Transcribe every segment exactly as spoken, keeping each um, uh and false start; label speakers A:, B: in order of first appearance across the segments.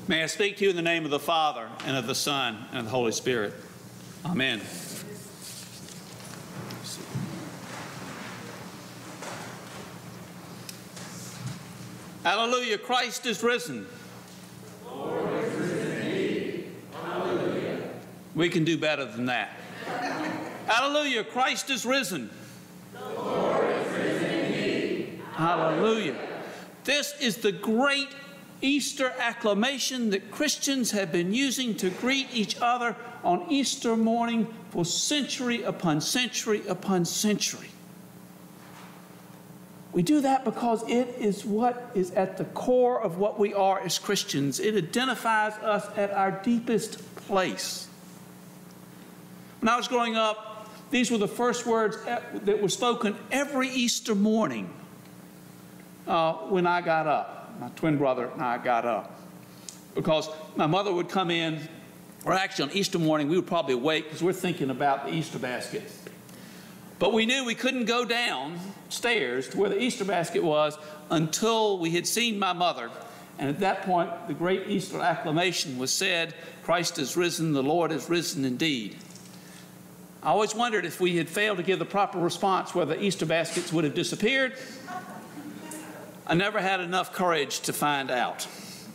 A: May I speak to you in the name of the Father, and of the Son, and of the Holy Spirit. Amen. Hallelujah, Christ is risen.
B: The Lord is risen indeed. Hallelujah.
A: We can do better than that. Hallelujah, Christ is risen.
B: The Lord is risen indeed.
A: Hallelujah. This is the great Easter acclamation that Christians have been using to greet each other on Easter morning for century upon century upon century. We do that because it is what is at the core of what we are as Christians. It identifies us at our deepest place. When I was growing up, these were the first words that were spoken every Easter morning uh, when I got up. My twin brother and I got up. Because my mother would come in, or actually on Easter morning, we would probably wake because we're thinking about the Easter basket. But we knew we couldn't go downstairs to where the Easter basket was until we had seen my mother. And at that point, the great Easter acclamation was said, Christ is risen, the Lord is risen indeed. I always wondered if we had failed to give the proper response whether the Easter baskets would have disappeared. I never had enough courage to find out.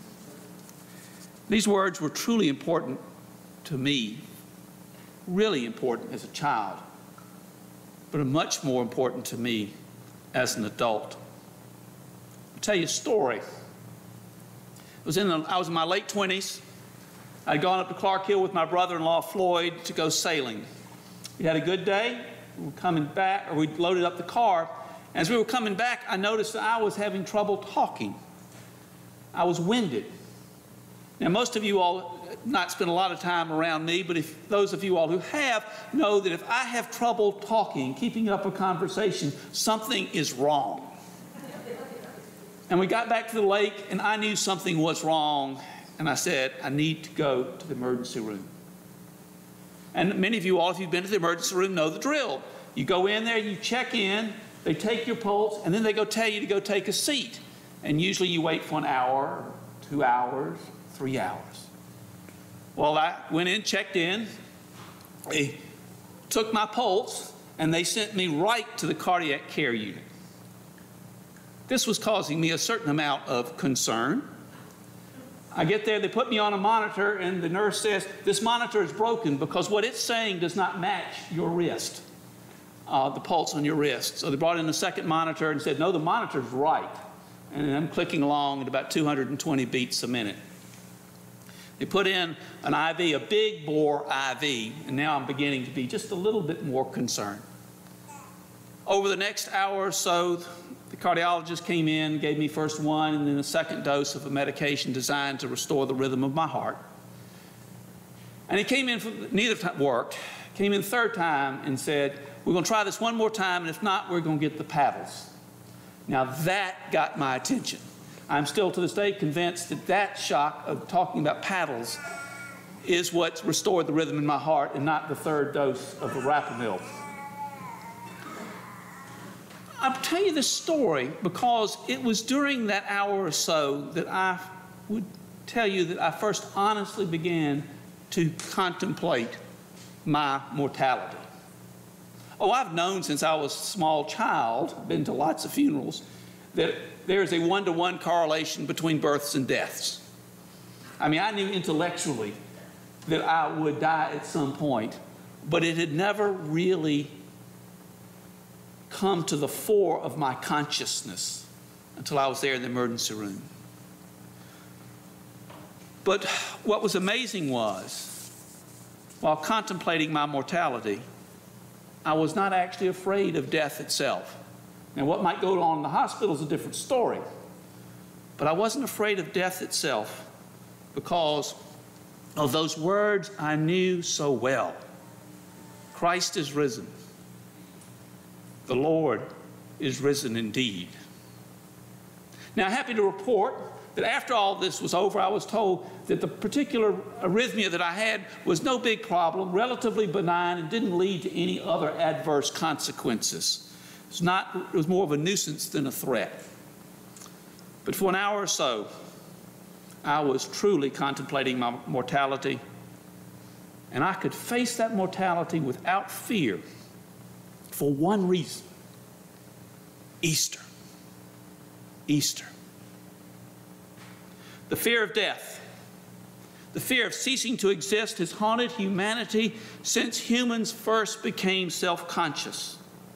A: These words were truly important to me, really important as a child, but are much more important to me as an adult. I'll tell you a story. It was in the, I was in my late twenties. I'd gone up to Clark Hill with my brother-in-law Floyd to go sailing. We had a good day. We were coming back, or we loaded up the car. As we were coming back, I noticed that I was having trouble talking. I was winded. Now, most of you all not spend a lot of time around me, but if those of you all who have know that if I have trouble talking, keeping up a conversation, something is wrong. And we got back to the lake, and I knew something was wrong, and I said, I need to go to the emergency room. And many of you all, if you've been to the emergency room, know the drill. You go in there, you check in, they take your pulse, and then they go tell you to go take a seat. And usually you wait for an hour, two hours, three hours. Well, I went in, checked in, they took my pulse, and they sent me right to the cardiac care unit. This was causing me a certain amount of concern. I get there, they put me on a monitor, and the nurse says, this monitor is broken because what it's saying does not match your wrist, uh, the pulse on your wrist. So they brought in a second monitor and said, no, the monitor's right. And I'm clicking along at about two hundred twenty beats a minute. They put in an I V, a big bore I V, and now I'm beginning to be just a little bit more concerned. Over the next hour or so, the cardiologist came in, gave me first one and then a second dose of a medication designed to restore the rhythm of my heart. And he came in, for, neither time worked, came in third time and said, we're going to try this one more time, and if not, we're going to get the paddles. Now that got my attention. I'm still to this day convinced that that shock of talking about paddles is what restored the rhythm in my heart and not the third dose of the Rapamil. I'll tell you this story because it was during that hour or so that I would tell you that I first honestly began to contemplate my mortality. Oh, I've known since I was a small child, been to lots of funerals, that there's a one-to-one correlation between births and deaths. I mean, I knew intellectually that I would die at some point, but it had never really come to the fore of my consciousness until I was there in the emergency room. But what was amazing was, while contemplating my mortality, I was not actually afraid of death itself. Now, what might go on in the hospital is a different story, but I wasn't afraid of death itself because of those words I knew so well. Christ is risen. The Lord is risen indeed. Now, I'm happy to report that after all this was over, I was told that the particular arrhythmia that I had was no big problem, relatively benign, and didn't lead to any other adverse consequences. It's not, it was more of a nuisance than a threat. But for an hour or so, I was truly contemplating my mortality, and I could face that mortality without fear for one reason: Easter. Easter. The fear of death, the fear of ceasing to exist, has haunted humanity since humans first became self-conscious.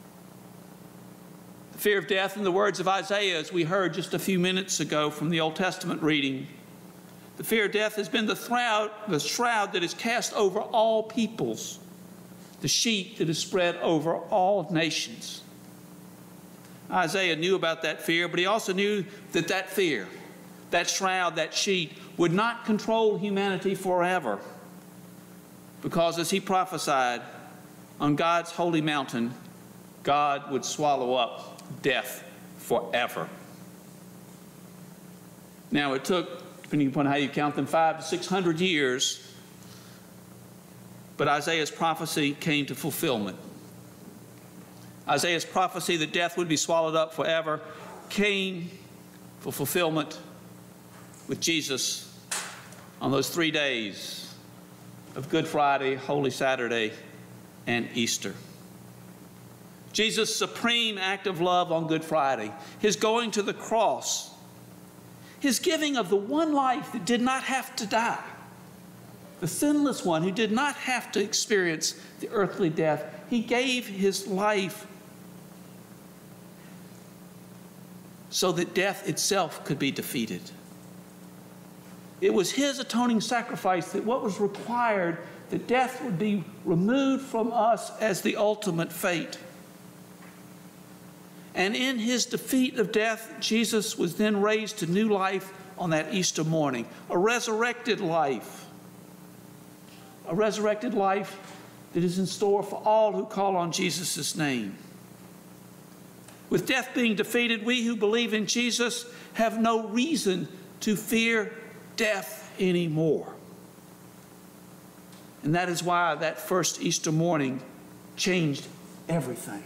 A: The fear of death, in the words of Isaiah, as we heard just a few minutes ago from the Old Testament reading, the fear of death has been the shroud, the shroud that is cast over all peoples, the sheet that is spread over all nations. Isaiah knew about that fear, but he also knew that that fear, that shroud, that sheet, would not control humanity forever. Because as he prophesied, on God's holy mountain, God would swallow up death forever. Now it took, depending upon how you count them, five to six hundred years, but Isaiah's prophecy came to fulfillment. Isaiah's prophecy that death would be swallowed up forever came for fulfillment with Jesus on those three days of Good Friday, Holy Saturday, and Easter. Jesus' supreme act of love on Good Friday, his going to the cross, his giving of the one life that did not have to die, the sinless one who did not have to experience the earthly death. He gave his life so that death itself could be defeated. It was his atoning sacrifice that what was required, that death would be removed from us as the ultimate fate. And in his defeat of death, Jesus was then raised to new life on that Easter morning, a resurrected life, a resurrected life that is in store for all who call on Jesus' name. With death being defeated, we who believe in Jesus have no reason to fear death anymore. And that is why that first Easter morning changed everything.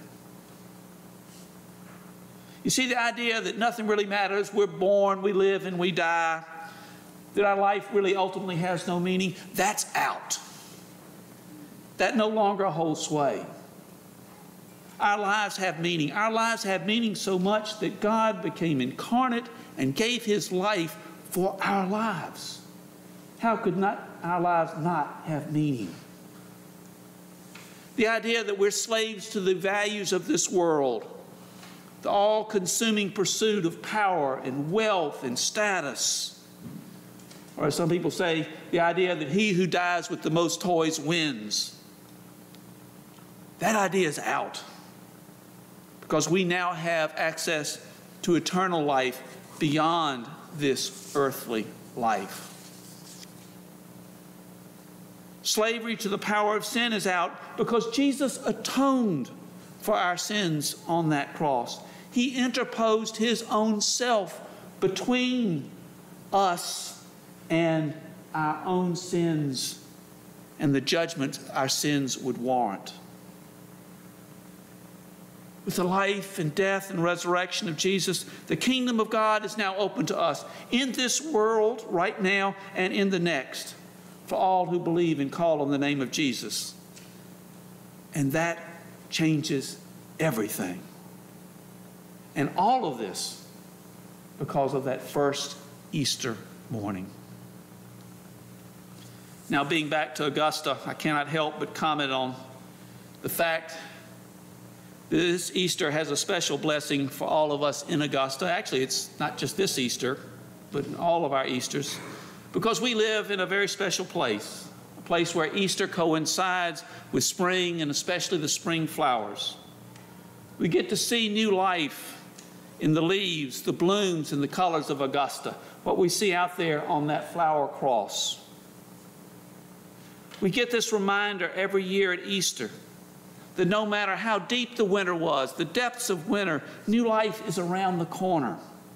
A: You see, the idea that nothing really matters, we're born, we live, and we die, that our life really ultimately has no meaning, that's out. That no longer holds sway. Our lives have meaning. Our lives have meaning so much that God became incarnate and gave his life for our lives. How could not our lives not have meaning? The idea that we're slaves to the values of this world, the all-consuming pursuit of power and wealth and status, or as some people say, the idea that he who dies with the most toys wins. That idea is out, because we now have access to eternal life beyond this earthly life. Slavery to the power of sin is out because Jesus atoned for our sins on that cross. He interposed his own self between us and our own sins and the judgment our sins would warrant. With the life and death and resurrection of Jesus, the kingdom of God is now open to us in this world right now and in the next for all who believe and call on the name of Jesus. And that changes everything. And all of this because of that first Easter morning. Now, being back to Augusta, I cannot help but comment on the fact that this Easter has a special blessing for all of us in Augusta. Actually, it's not just this Easter, but in all of our Easters, because we live in a very special place, a place where Easter coincides with spring and especially the spring flowers. We get to see new life in the leaves, the blooms, and the colors of Augusta, what we see out there on that flower cross. We get this reminder every year at Easter that no matter how deep the winter was, the depths of winter, new life is around the corner.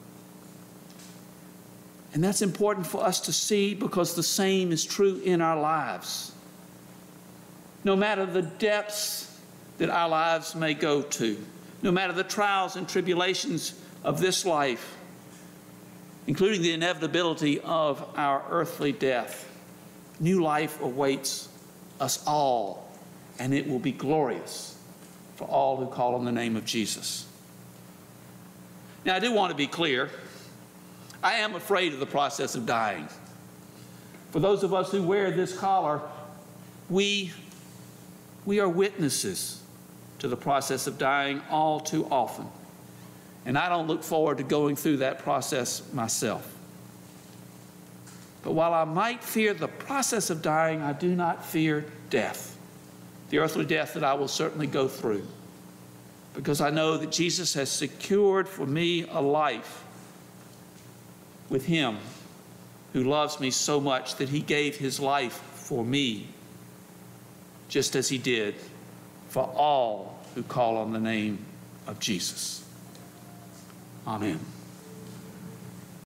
A: And that's important for us to see because the same is true in our lives. No matter the depths that our lives may go to, no matter the trials and tribulations of this life, including the inevitability of our earthly death, new life awaits us all, and it will be glorious for all who call on the name of Jesus. Now, I do want to be clear. I am afraid of the process of dying. For those of us who wear this collar, we, we are witnesses to the process of dying all too often. And I don't look forward to going through that process myself. But while I might fear the process of dying, I do not fear death, the earthly death that I will certainly go through, because I know that Jesus has secured for me a life with him who loves me so much that he gave his life for me, just as he did for all who call on the name of Jesus. Amen.